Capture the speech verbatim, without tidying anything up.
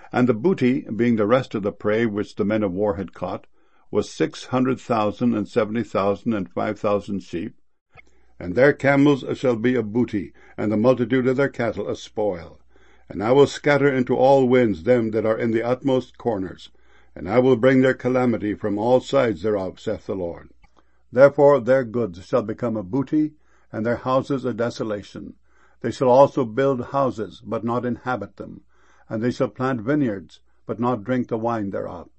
And the booty, being the rest of the prey which the men of war had caught, was six hundred thousand and seventy thousand and five thousand sheep. And their camels shall be a booty, and the multitude of their cattle a spoil. And I will scatter into all winds them that are in the utmost corners, and I will bring their calamity from all sides thereof, saith the Lord. Therefore their goods shall become a booty, and their houses a desolation. They shall also build houses, but not inhabit them, and they shall plant vineyards, but not drink the wine thereof.